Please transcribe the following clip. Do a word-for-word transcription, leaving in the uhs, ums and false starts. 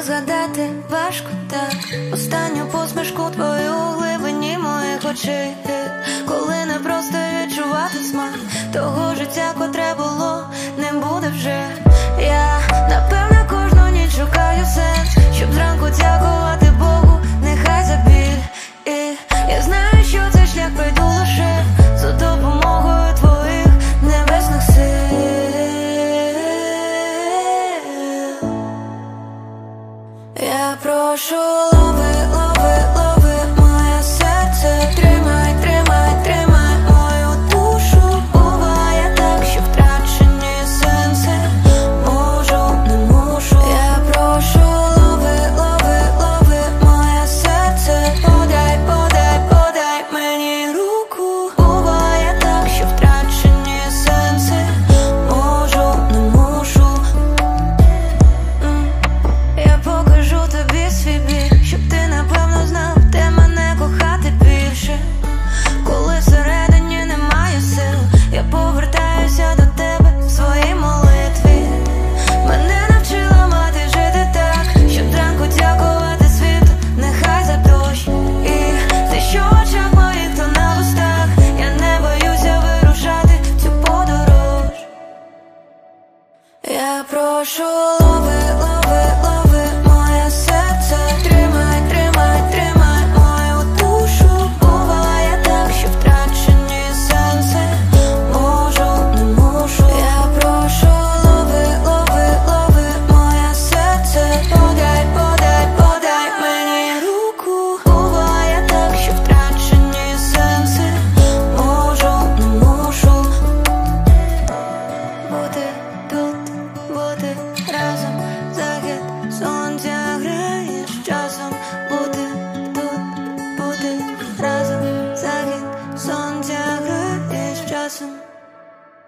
згадати важко так останню посмішку твою у глибині моїх очей, коли не просто відчувати смак того життя, котре було, не буде вже. Я, напевно, кожну ніч шукаю сенс, щоб зранку дякувати Богу, нехай за біль. І я знаю, що цей шлях пройду лише за допомогою твоїх небесних сил. Я прошу, лови